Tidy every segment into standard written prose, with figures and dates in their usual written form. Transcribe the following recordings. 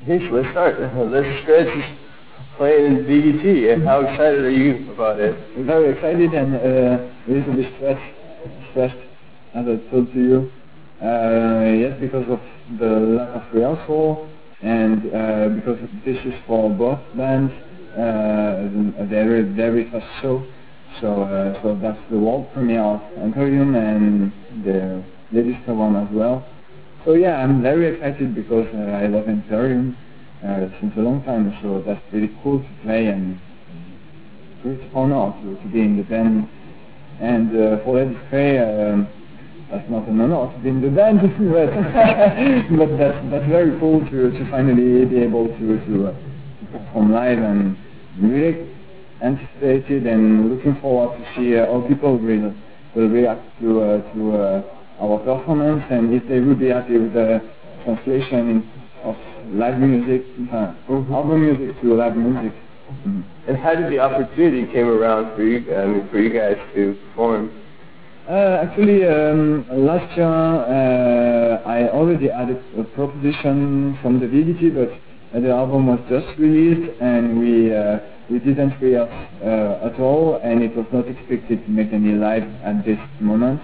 Okay, so let's start. Let's stretch playing in DDT. And how excited are you about it? I'm very excited and a little bit stressed, as I told to you. Yes, because of the lack of rehearsal and because this is for both bands a very fast show. So that's the world premiere of Emporium and the latest one as well. So yeah, I'm very excited because I love Emporium since a long time. So that's really cool to play and great honor to be in the band. And for Lady Stray, that's not an honor to be in the band, but that's very cool to finally be able to perform live, and really anticipated and looking forward to see how people will react to our performance, and if they will be happy with the translation of live music, album music to live music. And how did the opportunity came around for you? I mean, for you guys to perform? Actually, last year I already had a proposition from the VDT, but the album was just released and we didn't rehearse at all, and it was not expected to make any live at this moment.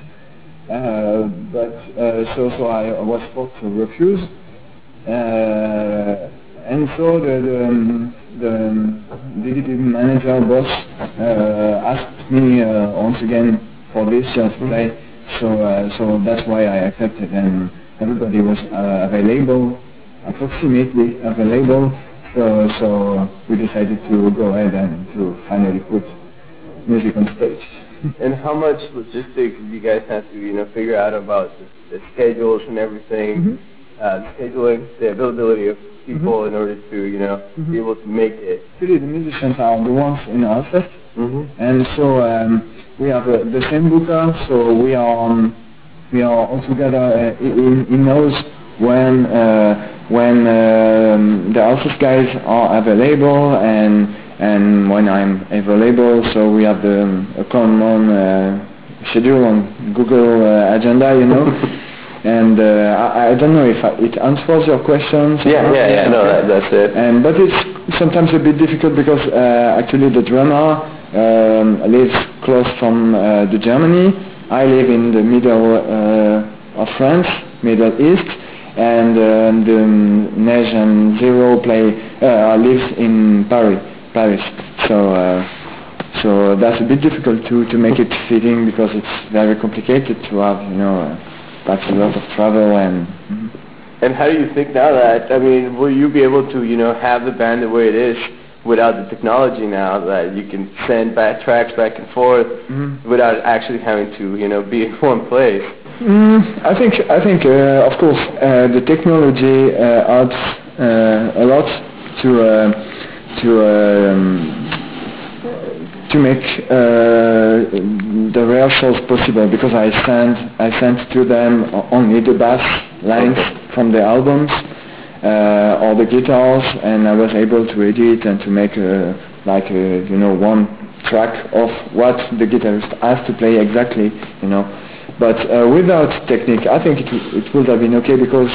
So I was forced to refuse. And so the executive manager boss asked me once again for this year's play, so that's why I accepted, and everybody was available, approximately available, so we decided to go ahead and to finally put music on stage. And how much logistics do you guys have to, figure out about the schedules and everything, scheduling, the availability of people in order to, be able to make it? Actually, the musicians are the ones in our fest, and so we have the same booker, so we are all together. He knows when the office guys are available and when I'm available, so we have a common schedule on Google Agenda, And I don't know if it answers your questions. Yeah. No, that's it. But it's sometimes a bit difficult because actually the drummer lives close from the Germany. I live in the middle of France, Middle East, and the Neige and Zero lives in Paris. So that's a bit difficult to make it fitting because it's very complicated to have, that's a lot of travel and... And how do you think now that, will you be able to, have the band the way it is without the technology now, that you can send tracks back and forth without actually having to, be in one place? I think, of course, the technology adds a lot to make the rehearsals possible, because I sent to them only the bass lines from the albums or the guitars, and I was able to edit and to make one track of what the guitarist has to play exactly, But without technique, I think it would have been okay, because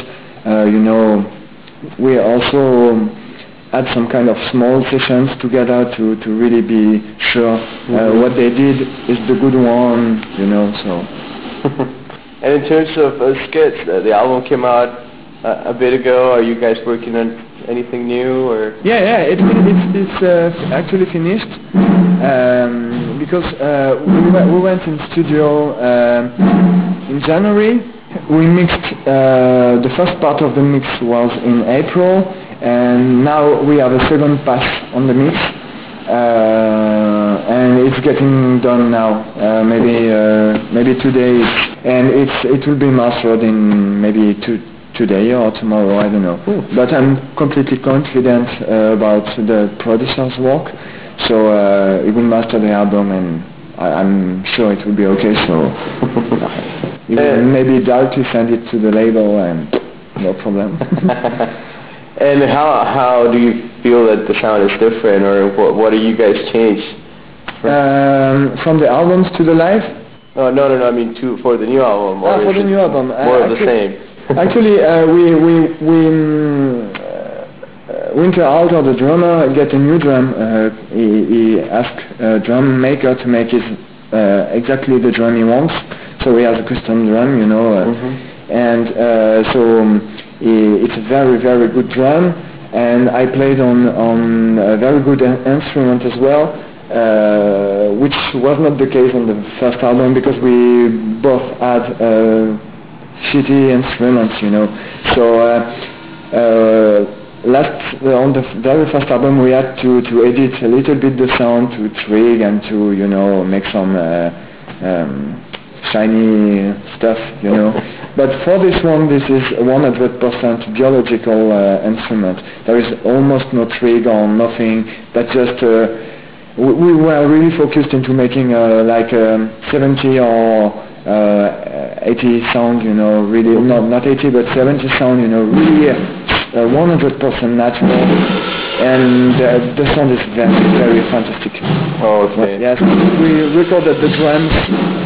we also had some kind of small sessions together to really be sure what they did is the good one, so. And in terms of skits, the album came out a bit ago. Are you guys working on anything new, or? Yeah, it's actually finished, because we went in studio in January. We mixed, the first part of the mix was in April, and now we have a second pass on the mix, and it's getting done now, maybe 2 days, and it will be mastered in maybe today or tomorrow, I don't know. But I'm completely confident about the producer's work, so he will master the album, and I'm sure it will be okay, so he will maybe directly send it to the label, and no problem. And how do you feel that the sound is different, or what do you guys change? From the albums to the live? No, for the new album. For the new album. More of the same. Actually, Winter Alter, the drummer, get a new drum. He asked a drum maker to make his exactly the drum he wants. So he has a custom drum, you know, and it's a very, very good drum. And I played on a very good instrument as well, which was not the case on the first album because we both had shitty instruments, you know. So on the very first album we had to edit a little bit the sound to trig and to, you know, make some shiny stuff, you know. But for this one, this is 100% biological instrument. There is almost no trig or nothing, but just we were really focused into making like 70 or 80 sound, you know, really, not 80 but 70 sound, you know, really 100% natural, and the sound is very, very fantastic. Oh, okay. Yes, we recorded the drums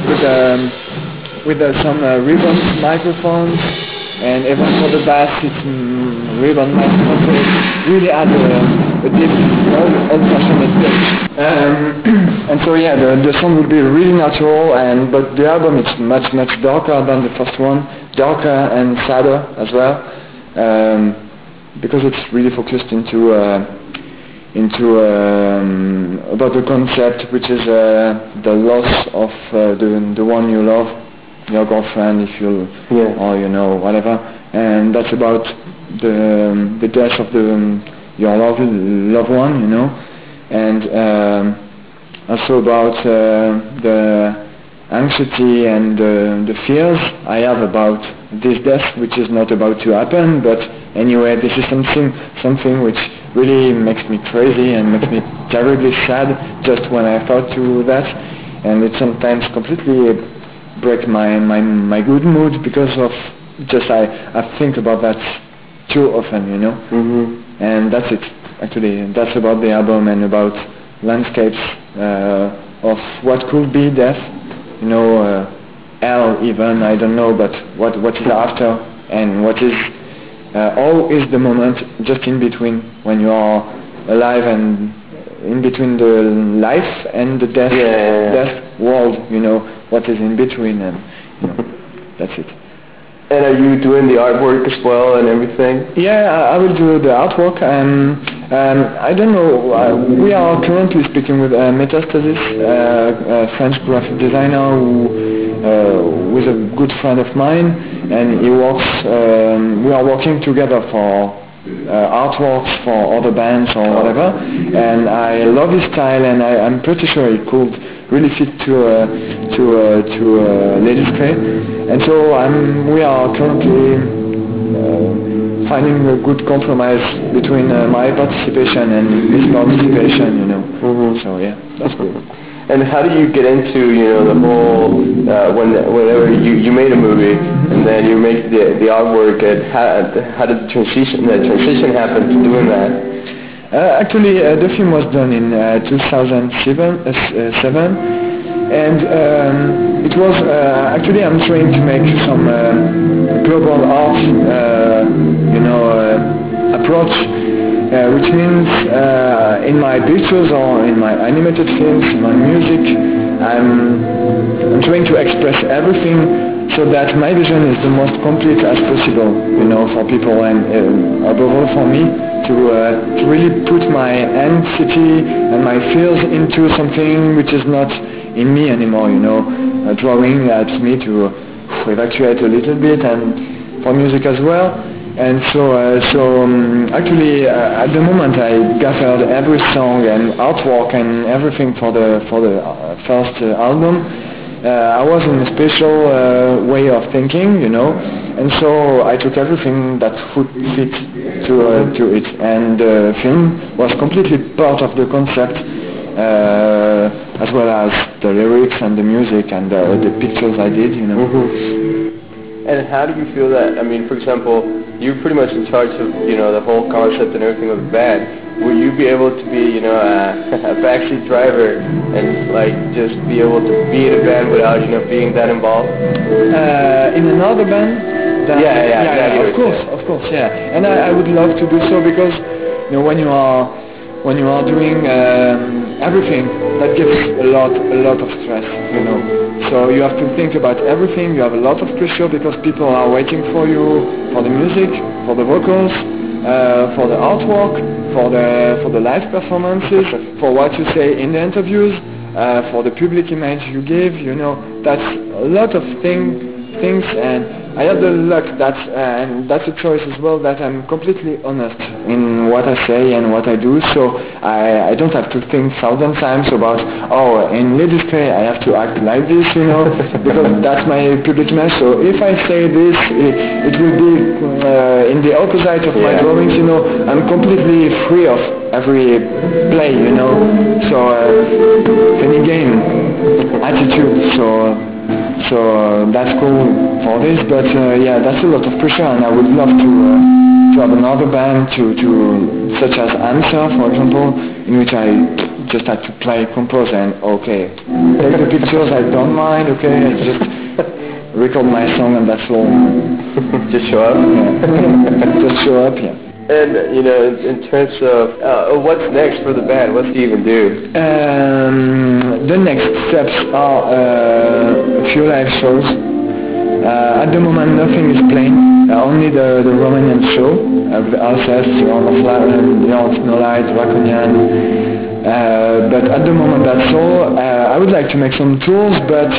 with some ribbon microphones, and even for the bass it's ribbon microphones, so it really had a deep old-fashioned touch. And so yeah, the sound will be really natural, but the album is much, much darker than the first one, darker and sadder as well, because it's really focused into about the concept, which is the loss of the one you love, your girlfriend, if you, or you know, whatever, and that's about the death of your loved one, you know, and also about the anxiety and the fears I have about this death, which is not about to happen, but anyway, this is something which really makes me crazy and makes me terribly sad just when I thought to that, and it sometimes completely break my good mood because of just I think about that too often, you know. And that's it. Actually, that's about the album and about landscapes of what could be death, you know, hell even, I don't know, but what is after, and what is all is the moment just in between when you are alive and in between the life and the death world, you know, what is in between, and you know, that's it. And are you doing the artwork as well and everything? Yeah, I will do the artwork. I don't know, we are currently speaking with Metastasis, a French graphic designer who is a good friend of mine, and he works, we are working together for artworks for other bands or whatever, and I love his style, and I'm pretty sure it could really fit to Ladies Clay, and so we are currently finding a good compromise between my participation and his participation, you know. So yeah, that's good. And how do you get into, you know, the whole, whenever you made a movie and then you make the artwork, and how did the transition happen to doing that? Actually, the film was done in 2007, and it was, actually I'm trying to make some global art, you know, approach, which means in my pictures or in my animated films, in my music, I'm trying to express everything so that my vision is the most complete as possible, you know, for people, and above all for me, to really put my entity and my feels into something which is not in me anymore, you know. Drawing helps me to evacuate a little bit, and for music as well. And so actually at the moment I gathered every song and artwork and everything for the first album. I was in a special way of thinking, you know, and so I took everything that would fit to it, and the film was completely part of the concept, as well as the lyrics and the music and the pictures I did, you know. And how do you feel that, I mean, for example, you're pretty much in charge of, you know, the whole concept and everything of the band. Will you be able to be, you know, a backseat driver and, like, just be able to be in a band without, you know, being that involved? In another band? Yeah, of course, yeah. And I would love to do so, because You know, when you are doing everything, that gives a lot of stress, you know. So you have to think about everything. You have a lot of pressure because people are waiting for you, for the music, for the vocals, for the artwork, for the live performances, for what you say in the interviews, for the public image you give. You know, that's a lot of things, and I have the luck that, and that's a choice as well, that I'm completely honest in what I say and what I do, so I don't have to think 1,000 times about, oh, in Ladies Play I have to act like this, you know, because that's my public image, so if I say this, it will be in the opposite of my drawings, you know. I'm completely free of every play, you know, so any game attitude, so that's cool for this, but yeah, that's a lot of pressure, and I would love to have another band such as Answer, for example, in which I just had to play, compose, and okay, take the pictures, I don't mind, okay, I just record my song and that's all. Just show up? Yeah. Just show up, yeah. And, you know, in terms of what's next for the band, what do you even do? The next steps are a few live shows. At the moment nothing is playing, only the Romanian show, the Alcest, Yarn of No Light, Draconian. But at the moment that's all. I would like to make some tours, but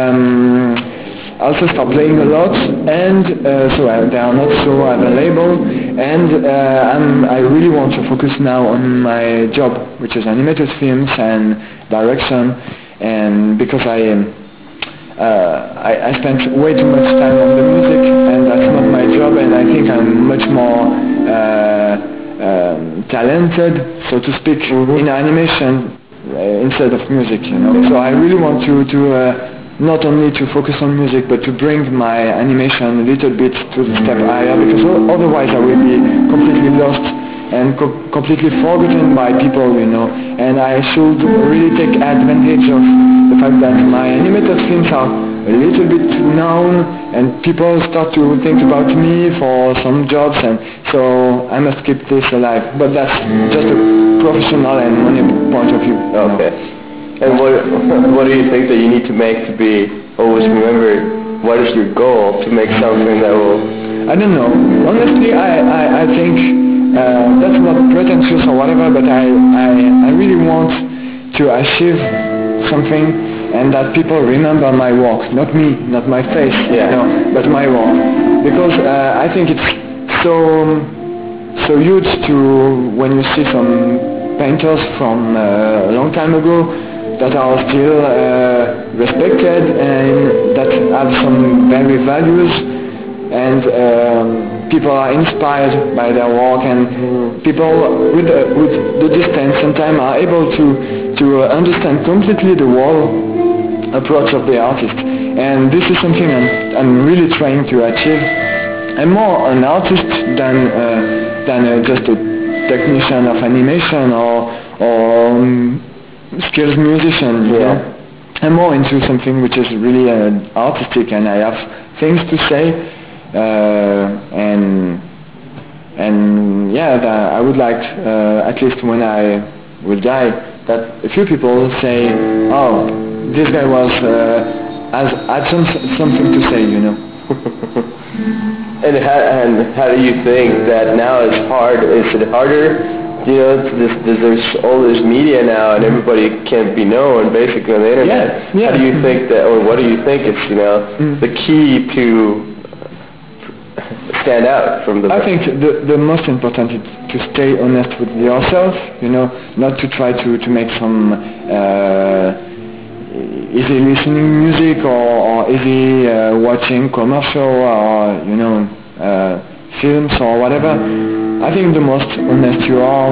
also start playing a lot, and so they are not so available, and I really want to focus now on my job, which is animated films and direction, and because I spent way too much time on the music, and that's not my job, and I think I'm much more talented, so to speak, in animation instead of music, you know. So I really want to not only to focus on music, but to bring my animation a little bit to the step higher, because otherwise I will be completely lost and completely forgotten by people, you know. And I should really take advantage of the fact that my animated films are a little bit known, and people start to think about me for some jobs, and so I must keep this alive. But that's just a professional and money point of view. Okay. And what do you think that you need to make to be always remembered? What is your goal to make something that will... I don't know. Honestly, I think that's not pretentious or whatever, but I really want to achieve something, and that people remember my work, not me, not my face, you know, but my work. Because I think it's so huge to when you see some painters from a long time ago that are still respected and that have some very values, and people are inspired by their work, and people with the distance and time are able to understand completely the whole approach of the artist. And this is something I'm really trying to achieve. I'm more an artist than just a technician of animation or skilled musician, you know. I'm more into something which is really artistic, and I have things to say, and yeah, I would like, at least when I will die, that a few people say, oh, this guy was had something to say, you know. And how do you think that now is it harder? You know, there's all this media now, and everybody can be known basically on the internet. Yeah. How do you think that, or what do you think is, you know, the key to stand out from the... I think the most important is to stay honest with yourself, you know, not to try to make some easy listening music or easy watching commercial or, you know, films or whatever. I think the most honest you are,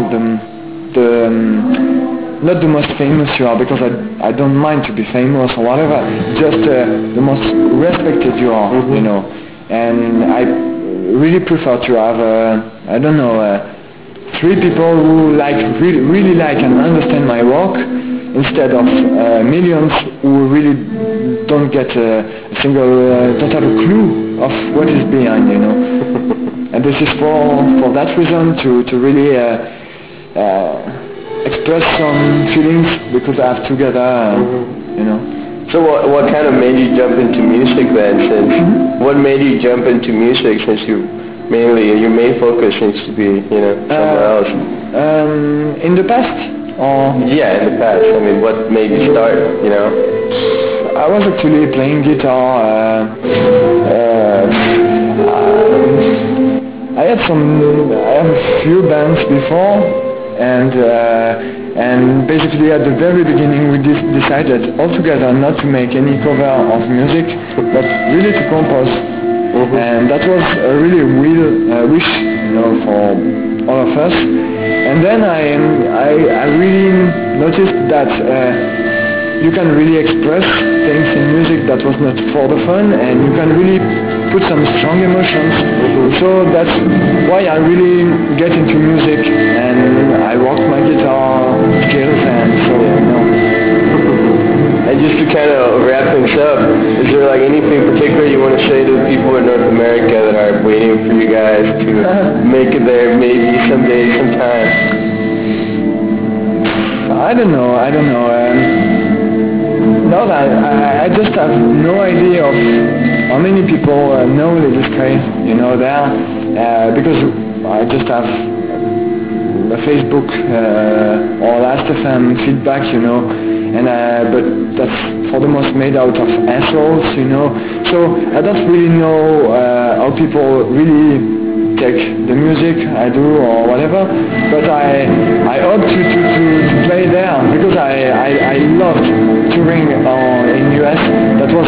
not the most famous you are, because I don't mind to be famous or whatever, just the most respected you are, you know. And I really prefer to have, I don't know, 3 people who really like and understand my work, instead of millions who really don't get a single, don't have a clue of what is behind, you know. And this is for that reason to really express some feelings because I have together, you know. So what kind of made you jump into music then? What made you jump into music since your main focus seems to be somewhere else? In the past, or yeah, in the past. I mean, what made you start? I was actually playing guitar. I have a few bands before, and basically at the very beginning we decided altogether not to make any cover of music, but really to compose. And that was a really wish, for all of us. And then I really noticed that you can really express things in music that was not for the fun, and you can really put some strong emotions. So that's why I really get into music, and I worked my guitar skills, and so And just to kind of wrap things up, is there like anything particular you want to say to the people in North America that are waiting for you guys to make it there maybe someday, sometime? I don't know. No, I just have no idea of how many people know Ladies Craze, there, because I just have a Facebook or Last.fm feedback, and but that's for the most made out of assholes, so I don't really know how people really take the music I do or whatever, but I hope to play there because I loved touring in US. That was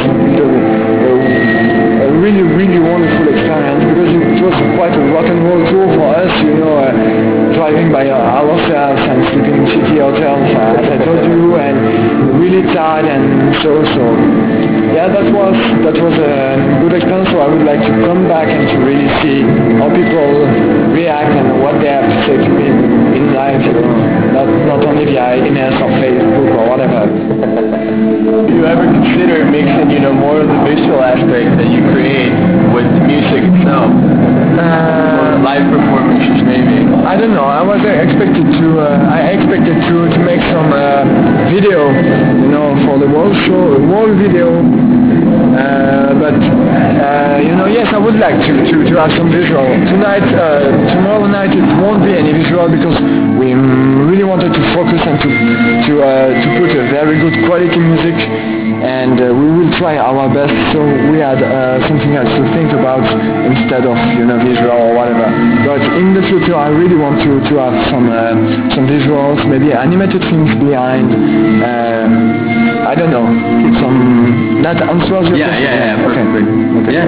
a really wonderful experience because it was quite a rock and roll tour for us, driving by ourselves and sleeping in shitty hotels, as I told you, and really tired, and so yeah, that was a good experience. So I would like to come back and to really see how people react and what they have to say to me in life, not only via emails or Facebook or whatever. Do you ever consider mixing, more of the visual aspect that you create with the music itself? Live performances, maybe. I don't know. I expected to make some video, for the wall video. But yes, I would like to have some visual. Tomorrow night it won't be any visual because we really wanted to focus and to put a very good quality music, and we will try our best. So we had something else to think about instead of visual or whatever. But in the future, I really want to have some visuals, maybe animated things behind. I don't know. That answers your question? Yeah, perfect. Okay. Yeah.